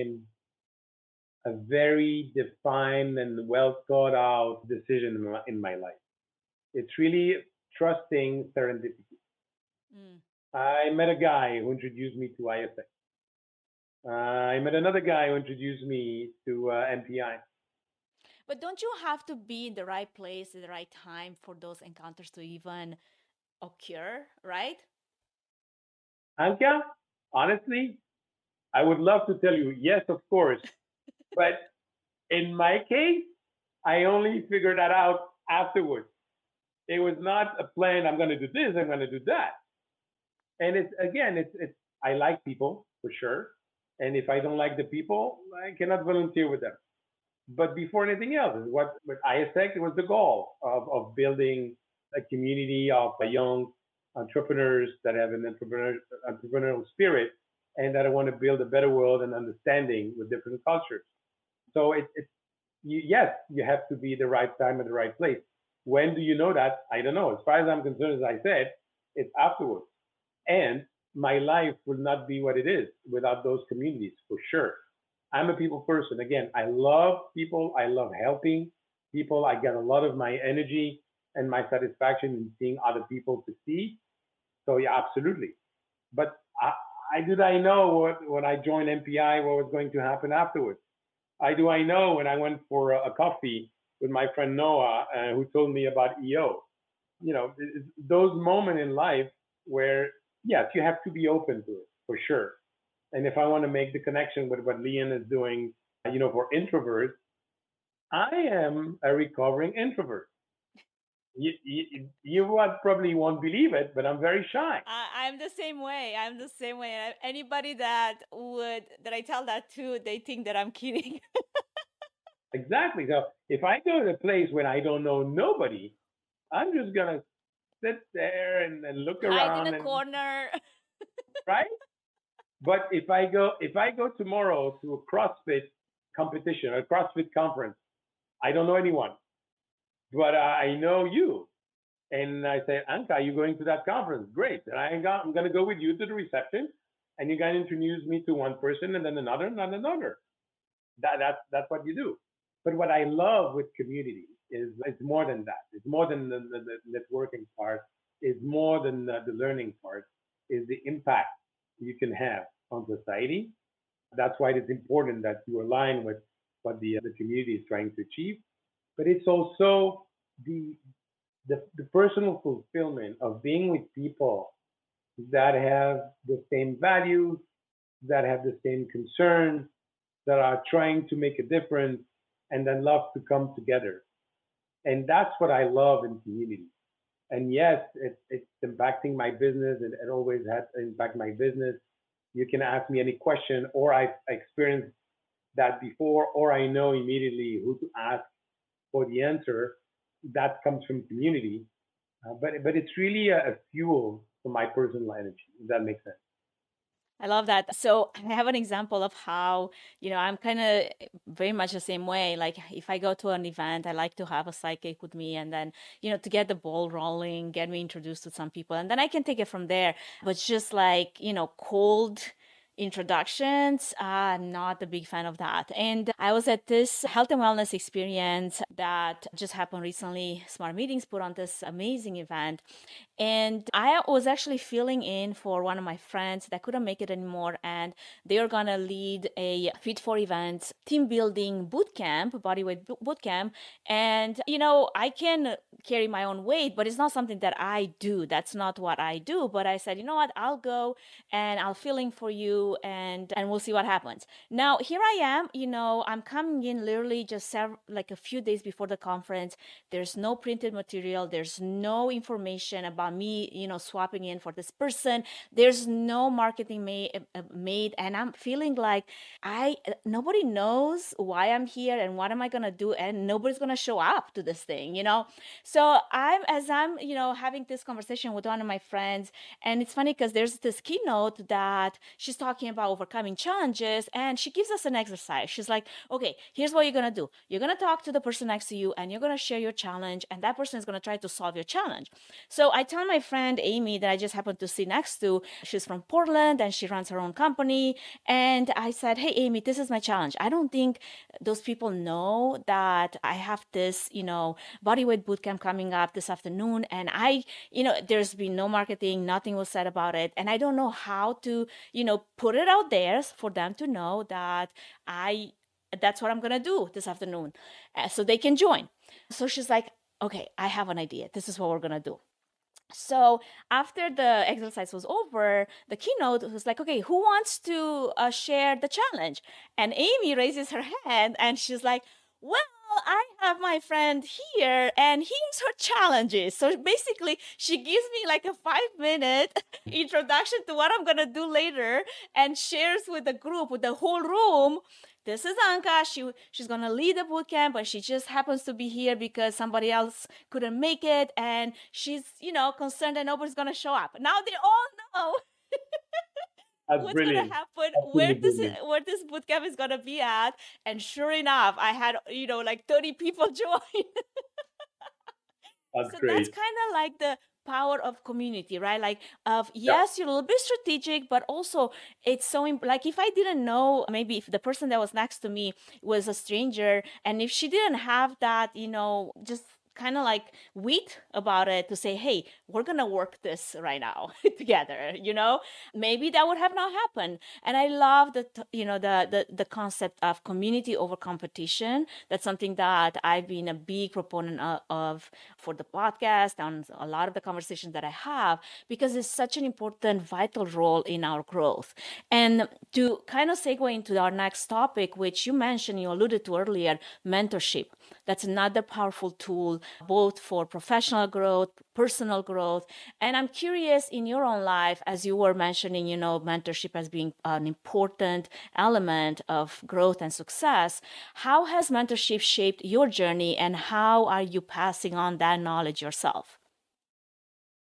a very defined and well thought out decision in my life. It's really trusting serendipity. I met a guy who introduced me to ISA. I met another guy who introduced me to MPI. But don't you have to be in the right place at the right time for those encounters to even occur, right? Anka, honestly, I would love to tell you, yes, of course. But in my case, I only figured that out afterwards. It was not a plan, I'm going to do this, I'm going to do that. And it's I like people for sure. And if I don't like the people, I cannot volunteer with them. But before anything else, with ISEC, it was the goal of building a community of young entrepreneurs that have an entrepreneurial spirit and that want to build a better world and understanding with different cultures. So yes, you have to be the right time at the right place. When do you know that? I don't know. As far as I'm concerned, as I said, it's afterwards. And my life would not be what it is without those communities, for sure. I'm a people person. Again, I love people. I love helping people. I get a lot of my energy and my satisfaction in seeing other people succeed. So yeah, absolutely. But I know when I joined MPI what was going to happen afterwards. I know when I went for a coffee with my friend Noah, who told me about EO. Those moments in life where, yes, you have to be open to it, for sure. And if I want to make the connection with what Leanne is doing, for introverts, I am a recovering introvert. You probably won't believe it, but I'm very shy. I'm the same way. Anybody that I tell that to, they think that I'm kidding. Exactly. So if I go to a place where I don't know nobody, I'm just gonna sit there and look Hide in around a and corner. right. But if I go tomorrow to a CrossFit competition, a CrossFit conference, I don't know anyone, but I know you. And I say, Anka, you going to that conference? Great. And I'm going to go with you to the reception, and you're going to introduce me to one person, and then another, and then another. That's what you do. But what I love with community is it's more than that. It's more than the networking part. It's more than the learning part. Is the impact you can have on society. That's why it's important that you align with what the community is trying to achieve. But it's also the the personal fulfillment of being with people that have the same values, that have the same concerns, that are trying to make a difference, and then love to come together. And that's what I love in community. And yes, it's impacting my business, and it always has to impact my business. You can ask me any question, or I've experienced that before, or I know immediately who to ask for the answer. That comes from community. But it's really a fuel for my personal energy, if that makes sense. I love that. So I have an example of how, I'm kind of very much the same way. Like if I go to an event, I like to have a sidekick with me and then, to get the ball rolling, get me introduced to some people, and then I can take it from there. But just like, cold introductions, I'm not a big fan of that. And I was at this health and wellness experience that just happened recently. Smart Meetings put on this amazing event. And I was actually filling in for one of my friends that couldn't make it anymore. And they are going to lead a Fit for Events team building boot camp, bodyweight boot camp. And, I can carry my own weight, but it's not something that I do. That's not what I do. But I said, you know what, I'll go and I'll fill in for you and we'll see what happens. Now, here I am, I'm coming in literally just like a few days before the conference. There's no printed material. There's no information about me, swapping in for this person. There's no marketing made, and I'm feeling like nobody knows why I'm here and what am I gonna do, and nobody's gonna show up to this thing, So I'm having this conversation with one of my friends, and it's funny because there's this keynote that she's talking about overcoming challenges, and she gives us an exercise. She's like, okay, here's what you're gonna do. You're gonna talk to the person next to you, and you're gonna share your challenge, and that person is gonna try to solve your challenge. So I tell my friend Amy that I just happened to sit next to, she's from Portland and she runs her own company. And I said, hey, Amy, this is my challenge. I don't think those people know that I have this, bodyweight bootcamp coming up this afternoon. And there's been no marketing, nothing was said about it. And I don't know how to, put it out there for them to know that that's what I'm going to do this afternoon so they can join. So she's like, okay, I have an idea. This is what we're going to do. So after the exercise was over, the keynote was like, okay, who wants to share the challenge? And Amy raises her hand and she's like, well, I have my friend here and here's her challenges. So basically she gives me like a 5-minute introduction to what I'm going to do later and shares with the group, with the whole room. This is Anka. She's going to lead the bootcamp, but she just happens to be here because somebody else couldn't make it. And she's, concerned that nobody's going to show up. Now they all know what's going to happen, where this bootcamp is going to be at. And sure enough, I had, like 30 people join. That's so great. That's kind of like the power of community, right? Like, yes, you're a little bit strategic, but also it's so like if I didn't know, maybe if the person that was next to me was a stranger, and if she didn't have that, just kind of like wit about it to say, hey, we're gonna work this right now together, maybe that would have not happened. And I love the concept of community over competition. That's something that I've been a big proponent of for the podcast and a lot of the conversations that I have, because it's such an important, vital role in our growth. And to kind of segue into our next topic, which you mentioned, you alluded to earlier, mentorship. That's another powerful tool, both for professional growth, personal growth. And I'm curious, in your own life, as you were mentioning, mentorship as being an important element of growth and success, how has mentorship shaped your journey and how are you passing on that knowledge yourself?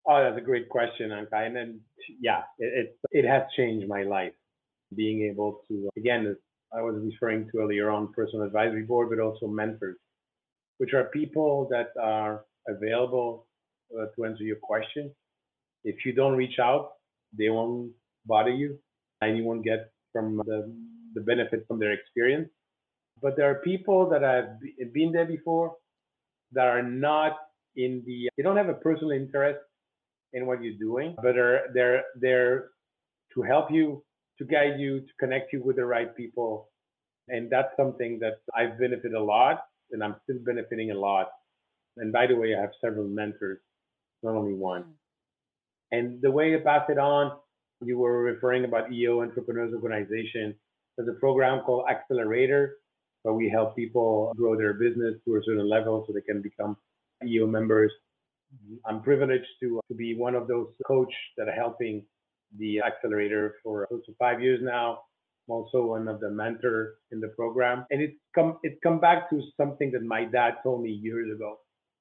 Oh, that's a great question, Anka. And then, yeah, it has changed my life. Being able to, again, as I was referring to earlier on, personal advisory board, but also mentors, which are people that are available to answer your questions. If you don't reach out, they won't bother you, and you won't get from the benefit from their experience. But there are people that have been there before that are not they don't have a personal interest in what you're doing, but are they're there to help you, to guide you, to connect you with the right people. And that's something that I've benefited a lot, and I'm still benefiting a lot. And by the way, I have several mentors, not only one. And the way to pass it on, you were referring about EO Entrepreneurs Organization. There's a program called Accelerator, where we help people grow their business to a certain level so they can become EO members. I'm privileged to be one of those coaches that are helping the Accelerator for close to 5 years now. I'm also one of the mentors in the program. And it's come back to something that my dad told me years ago.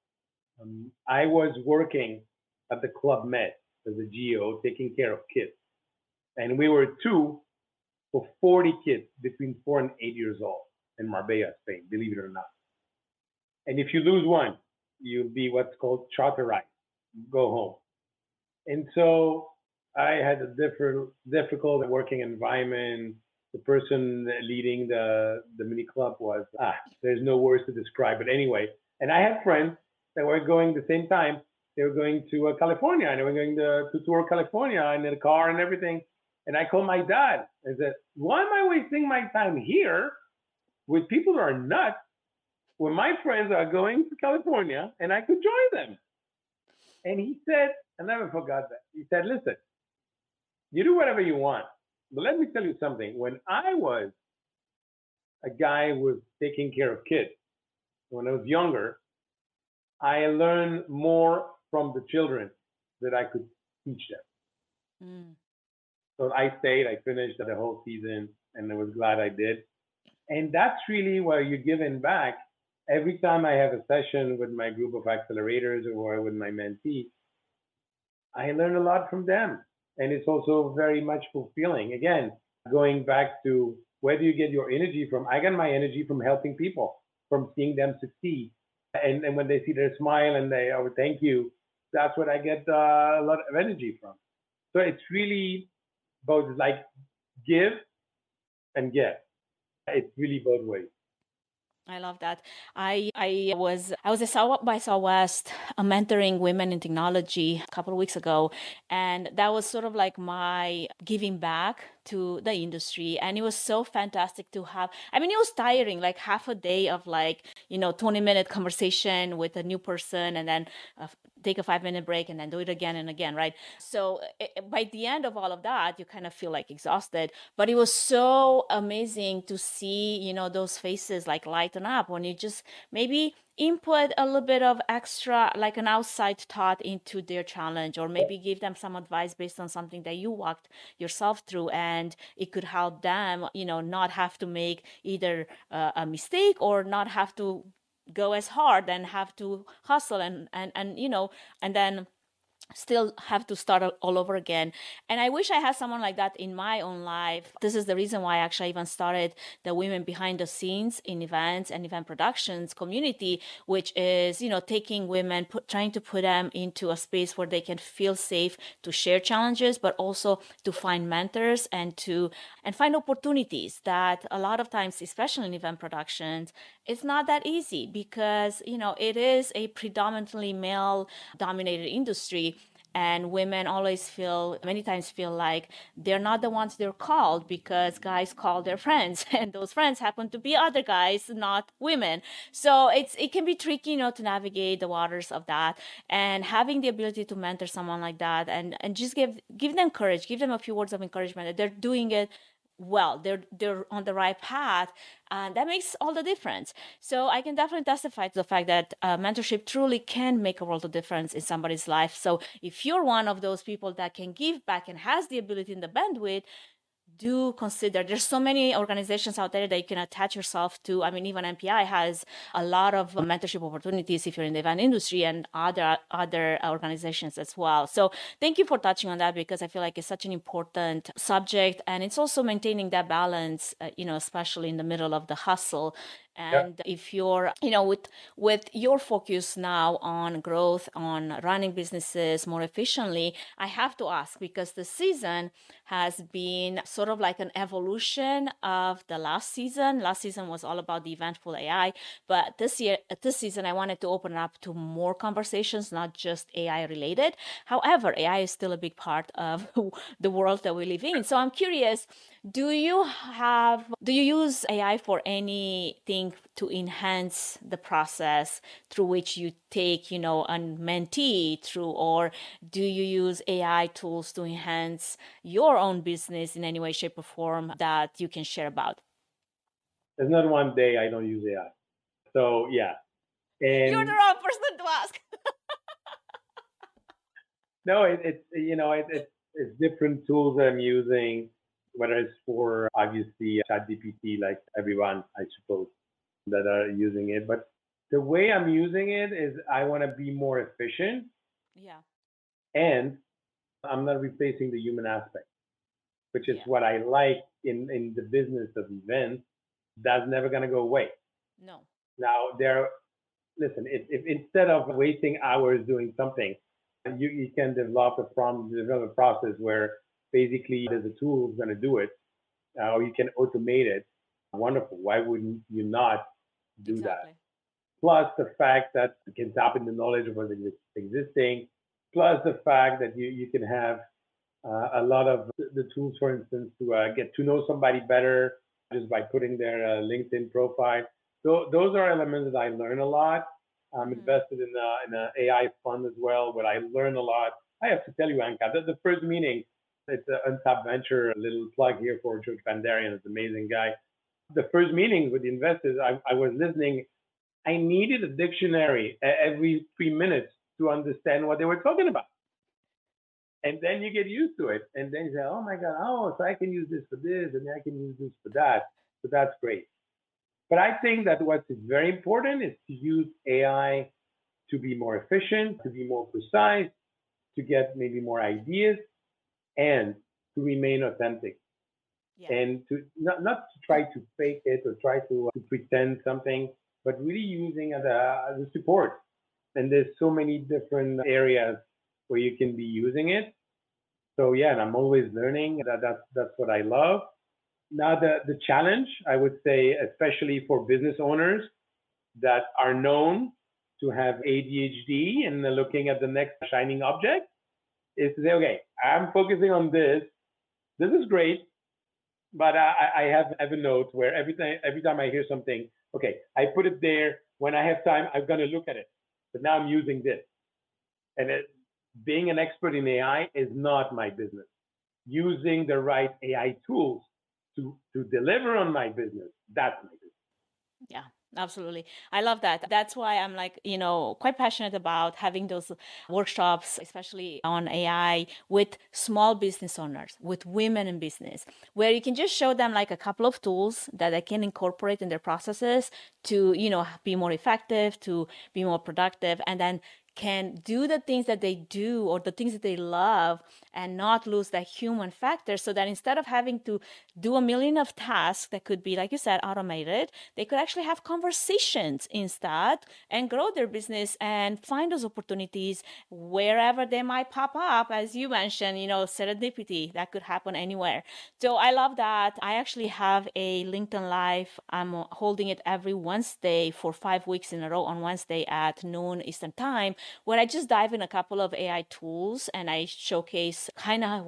I was working at the Club Med as a GO, taking care of kids. And we were two for 40 kids between 4 and 8 years old in Marbella, Spain, believe it or not. And if you lose one, you'll be what's called charterized, go home. And so I had a difficult working environment. The person leading the mini club was, there's no words to describe it anyway. And I had friends that were going the same time. They were going to California, and they were going to tour California in the car and everything. And I called my dad and said, why am I wasting my time here with people that are nuts when my friends are going to California and I could join them? And he said, I never forgot that. He said, listen, you do whatever you want. But let me tell you something. When I was a guy who was taking care of kids, when I was younger, I learned more from the children that I could teach them. So I stayed, I finished the whole season, and I was glad I did. And that's really where you're giving back. Every time I have a session with my group of accelerators or with my mentees, I learn a lot from them. And it's also very much fulfilling. Again, going back to where do you get your energy from? I get my energy from helping people, from seeing them succeed. And when they see their smile and they, oh, thank you, that's what I get a lot of energy from. So it's really both like give and get. It's really both ways. I love that. I was at South by Southwest mentoring women in technology a couple of weeks ago, and that was sort of like my giving back to the industry. And it was so fantastic to have. I mean, it was tiring, like half a day of 20-minute conversation with a new person, and then take a 5-minute break and then do it again and again, right? So by the end of all of that, you kind of feel like exhausted. But it was so amazing to see, those faces like lighten up when you just maybe input a little bit of extra, like an outside thought into their challenge, or maybe give them some advice based on something that you walked yourself through, and it could help them, not have to make either a mistake or not have to go as hard and have to hustle and then still have to start all over again. And I wish I had someone like that in my own life. This is the reason why I actually even started the Women Behind the Scenes in Events and Event Productions community, which is, taking women, trying to put them into a space where they can feel safe to share challenges, but also to find mentors and find opportunities that a lot of times, especially in event productions, it's not that easy because, it is a predominantly male-dominated industry. And women many times feel like they're not the ones they're called because guys call their friends, and those friends happen to be other guys, not women. So it can be tricky, to navigate the waters of that. And having the ability to mentor someone like that and just give them courage, give them a few words of encouragement that they're doing it well, they're on the right path, and that makes all the difference. So I can definitely testify to the fact that mentorship truly can make a world of difference in somebody's life. So if you're one of those people that can give back and has the ability and the bandwidth, do consider, there's so many organizations out there that you can attach yourself to. I mean, even MPI has a lot of mentorship opportunities if you're in the event industry, and other organizations as well. So thank you for touching on that, because I feel like it's such an important subject, and it's also maintaining that balance, especially in the middle of the hustle. And if you're, with your focus now on growth, on running businesses more efficiently, I have to ask, because the season has been sort of like an evolution of the last season. Last season was all about the eventful AI, but this season, I wanted to open up to more conversations, not just AI related. However, AI is still a big part of the world that we live in. So I'm curious, do you use AI for anything to enhance the process through which you take, a mentee through, or do you use AI tools to enhance your own business in any way, shape, or form that you can share about? There's not one day I don't use AI. So yeah. And you're the wrong person to ask. No, it's different tools that I'm using, whether it's for obviously ChatGPT, like everyone, I suppose, that are using it. But the way I'm using it is I want to be more efficient. Yeah. And I'm not replacing the human aspect, which is what I like in the business of events. That's never going to go away. No. Now, listen, if instead of wasting hours doing something, you can develop a process where basically there's a tool that's going to do it, or you can automate it. Wonderful. Why wouldn't you not do that? Plus the fact that you can tap into knowledge of what's existing, plus the fact that you can have a lot of the tools, for instance, to get to know somebody better just by putting their LinkedIn profile. So those are elements that I learn a lot. I'm invested in an AI fund as well, where I learn a lot. I have to tell you, Anka, the first meeting, it's an Untapped Venture, a little plug here for George Bandarian, an amazing guy. The first meeting with the investors, I was listening. I needed a dictionary every 3 minutes to understand what they were talking about. And then you get used to it. And then you say, oh my God, so I can use this for this, and I can use this for that. So that's great. But I think that what's very important is to use AI to be more efficient, to be more precise, to get maybe more ideas, and to remain authentic. And to not to try to fake it or try to pretend something, but really using as a support. And there's so many different areas where you can be using it. So yeah, and I'm always learning. That's what I love. Now the challenge, I would say, especially for business owners that are known to have ADHD and looking at the next shining object, is to say, okay, I'm focusing on this. This is great, but I have a note where every time I hear something, okay, I put it there. When I have time, I'm going to look at it. But now I'm using this. And being an expert in AI is not my business. Using the right AI tools to deliver on my business, that's my business. Yeah, absolutely. I love that. That's why I'm like, quite passionate about having those workshops, especially on AI with small business owners, with women in business, where you can just show them like a couple of tools that they can incorporate in their processes to, be more effective, to be more productive, and then can do the things that they do or the things that they love and not lose that human factor, so that instead of having to do a million of tasks that could be, like you said, automated, they could actually have conversations instead and grow their business and find those opportunities wherever they might pop up. As you mentioned, serendipity, that could happen anywhere. So I love that. I actually have a LinkedIn Live. I'm holding it every Wednesday for 5 weeks in a row on Wednesday at noon Eastern Time, where I just dive in a couple of AI tools and I showcase kind of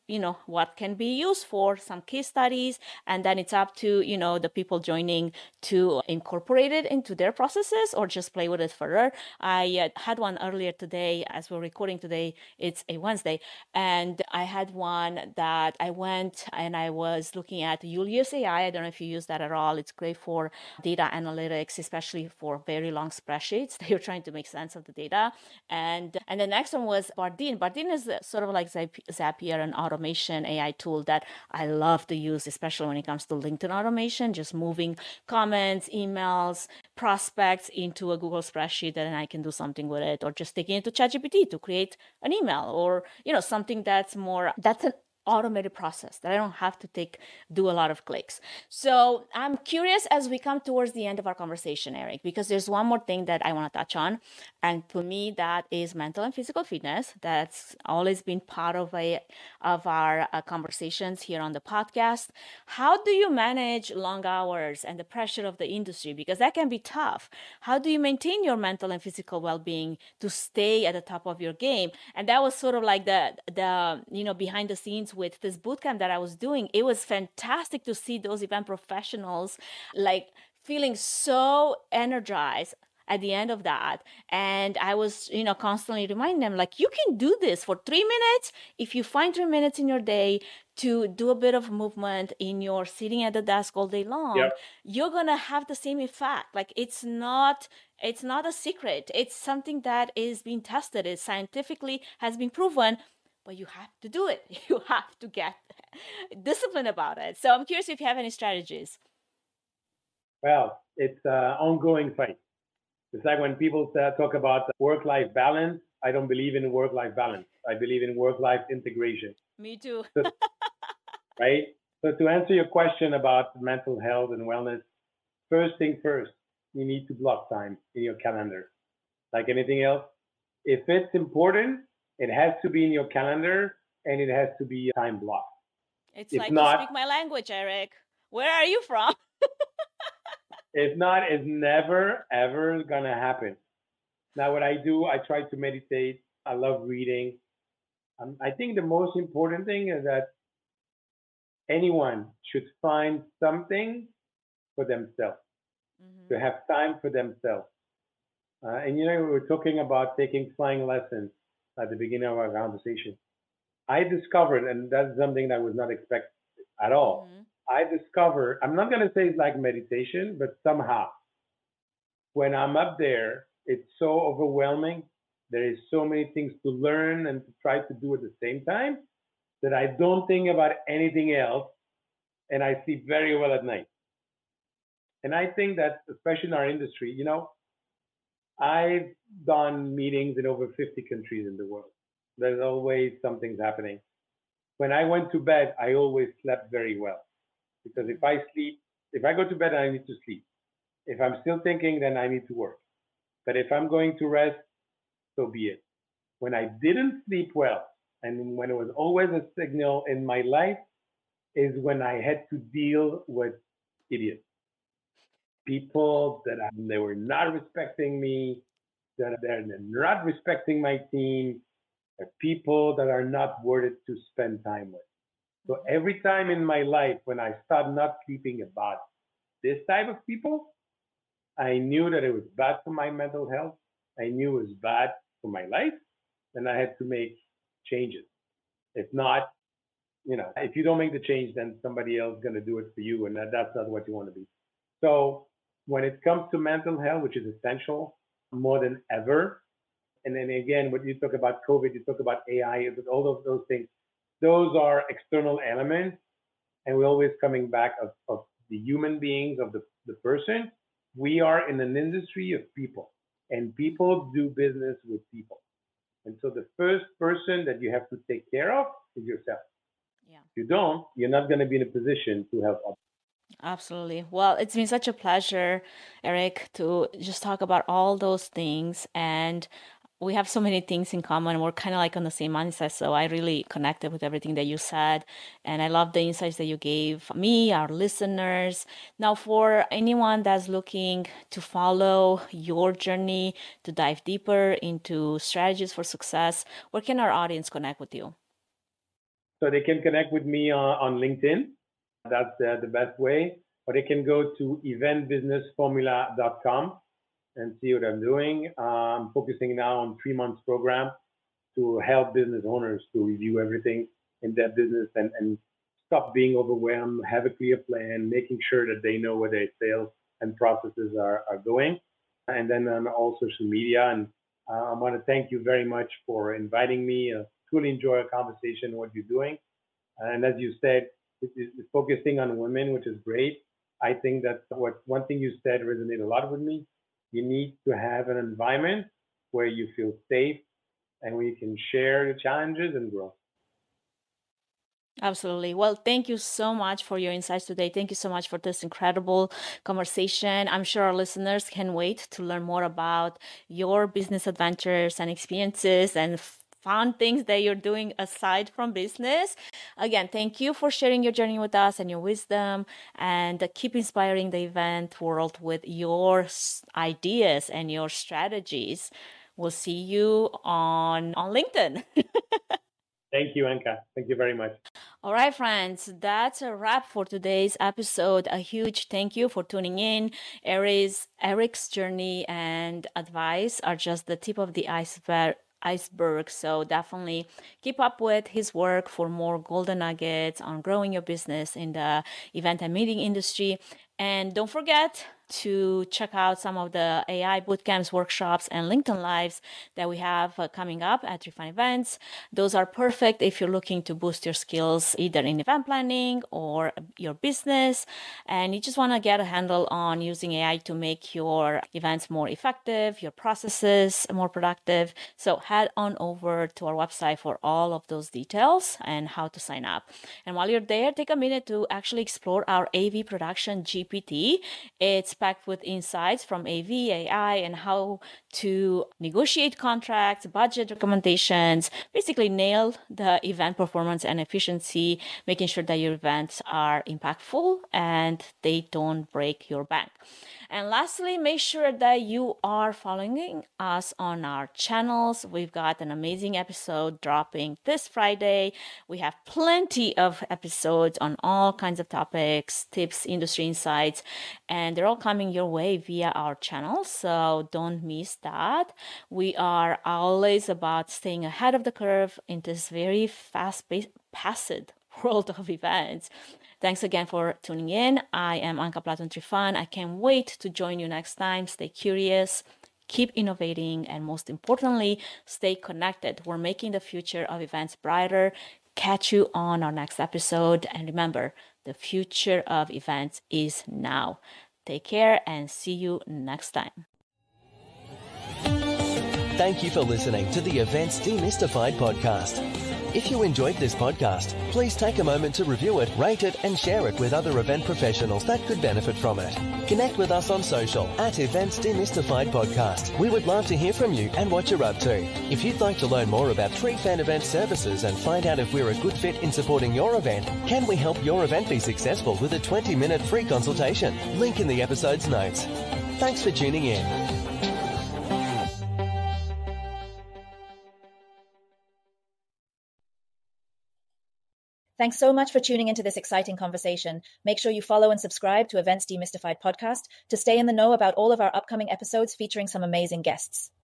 what can be used for some case studies. And then it's up to, the people joining to incorporate it into their processes or just play with it further. I had one earlier today, as we're recording today, it's a Wednesday. And I had one that I went and I was looking at Julius AI. I don't know if you use that at all. It's great for data analytics, especially for very long spreadsheets that you're trying to make sense of the data. Media. And the next one was Bardeen. Bardeen is sort of like Zapier, an automation AI tool that I love to use, especially when it comes to LinkedIn automation, just moving comments, emails, prospects into a Google spreadsheet, and I can do something with it, or just taking it to ChatGPT to create an email, or something that's an automated process that I don't have to do a lot of clicks. So I'm curious as we come towards the end of our conversation, Eric, because there's one more thing that I want to touch on. And for me, that is mental and physical fitness. That's always been part of our conversations here on the podcast. How do you manage long hours and the pressure of the industry? Because that can be tough. How do you maintain your mental and physical well-being to stay at the top of your game? And that was sort of like the behind the scenes with this bootcamp that I was doing. It was fantastic to see those event professionals like feeling so energized at the end of that. And I was, constantly reminding them, like, you can do this for 3 minutes. If you find 3 minutes in your day to do a bit of movement in your sitting at the desk all day long, Yep. you're going to have the same effect. Like, it's not a secret. It's something that is being tested. It scientifically has been proven, but you have to do it. You have to get disciplined about it. So I'm curious if you have any strategies. Well, it's an ongoing fight. It's like when people talk about work-life balance. I don't believe in work-life balance. I believe in work-life integration. Me too. Right? So to answer your question about mental health and wellness, first thing first, you need to block time in your calendar. Like anything else, if it's important, it has to be in your calendar and it has to be time blocked. It's If like not, you speak my language, Eric. Where are you from? if not, it's never, ever going to happen. Now, what I do, I try to meditate. I love reading. I think the most important thing is that anyone should find something for themselves, to have time for themselves. And we were talking about taking flying lessons at the beginning of our conversation. I discovered, and that's something that I was not expecting at all. I discovered, I'm not going to say it's like meditation, but somehow when I'm up there, it's so overwhelming. There is so many things to learn and to try to do at the same time that I don't think about anything else, and I sleep very well at night. And I think that, especially in our industry, I've done meetings in over 50 countries in the world. There's always something's happening. When I went to bed, I always slept very well. Because if I go to bed, I need to sleep. If I'm still thinking, then I need to work. But if I'm going to rest, so be it. When I didn't sleep well, and when it was always a signal in my life, is when I had to deal with idiots. People that they were not respecting me, that they're not respecting my team, people that are not worth it to spend time with. So every time in my life when I start not sleeping about this type of people, I knew that it was bad for my mental health. I knew it was bad for my life, and I had to make changes. If not, if you don't make the change, then somebody else is going to do it for you, and that's not what you want to be. So when it comes to mental health, which is essential more than ever, and then again, when you talk about COVID, you talk about AI, all of those things, those are external elements, and we're always coming back of the human beings, of the person. We are in an industry of people, and people do business with people. And so the first person that you have to take care of is yourself. Yeah. If you don't, you're not going to be in a position to help others. Absolutely. Well, it's been such a pleasure, Eric, to just talk about all those things. And we have so many things in common. We're kind of like on the same mindset. So I really connected with everything that you said. And I love the insights that you gave me, our listeners. Now, for anyone that's looking to follow your journey, to dive deeper into strategies for success, where can our audience connect with you? So they can connect with me on LinkedIn. That's the best way. Or they can go to eventbusinessformula.com and see what I'm doing. I'm focusing now on 3 months program to help business owners to review everything in their business and stop being overwhelmed, have a clear plan, making sure that they know where their sales and processes are going. And then on all social media. And I want to thank you very much for inviting me. Truly enjoy a conversation, what you're doing. And as you said, it's focusing on women, which is great. I think that one thing you said resonated a lot with me. You need to have an environment where you feel safe and where you can share your challenges and grow. Absolutely. Well, thank you so much for your insights today. Thank you so much for this incredible conversation. I'm sure our listeners can wait to learn more about your business adventures and experiences and fun things that you're doing aside from business. Again, thank you for sharing your journey with us and your wisdom, and keep inspiring the event world with your ideas and your strategies. We'll see you on LinkedIn. Thank you, Anka. Thank you very much. All right, friends, that's a wrap for today's episode. A huge thank you for tuning in. Eric's journey and advice are just the tip of the iceberg. So definitely keep up with his work for more golden nuggets on growing your business in the event and meeting industry. And don't forget to check out some of the AI bootcamps, workshops, and LinkedIn Lives that we have coming up at Trifan Events. Those are perfect if you're looking to boost your skills either in event planning or your business, and you just want to get a handle on using AI to make your events more effective, your processes more productive. So head on over to our website for all of those details and how to sign up. And while you're there, take a minute to actually explore our AV Production GPT. It's packed with insights from AV, AI, and how to negotiate contracts, budget recommendations, basically nail the event performance and efficiency, making sure that your events are impactful and they don't break your bank. And lastly, make sure that you are following us on our channels. We've got an amazing episode dropping this Friday. We have plenty of episodes on all kinds of topics, tips, industry insights, and they're all coming your way via our channel. So don't miss that. We are always about staying ahead of the curve in this very fast-paced world of events. Thanks again for tuning in. I am Anka Platon-Trifan. I can't wait to join you next time. Stay curious, keep innovating, and most importantly, stay connected. We're making the future of events brighter. Catch you on our next episode. And remember, the future of events is now. Take care and see you next time. Thank you for listening to the Events Demystified podcast. If you enjoyed this podcast, please take a moment to review it, rate it, and share it with other event professionals that could benefit from it. Connect with us on social at Events Demystified Podcast. We would love to hear from you and what you're up to. If you'd like to learn more about Trifan Event services and find out if we're a good fit in supporting your event, can we help your event be successful with a 20-minute free consultation? Link in the episode's notes. Thanks for tuning in. Thanks so much for tuning into this exciting conversation. Make sure you follow and subscribe to Events Demystified podcast to stay in the know about all of our upcoming episodes featuring some amazing guests.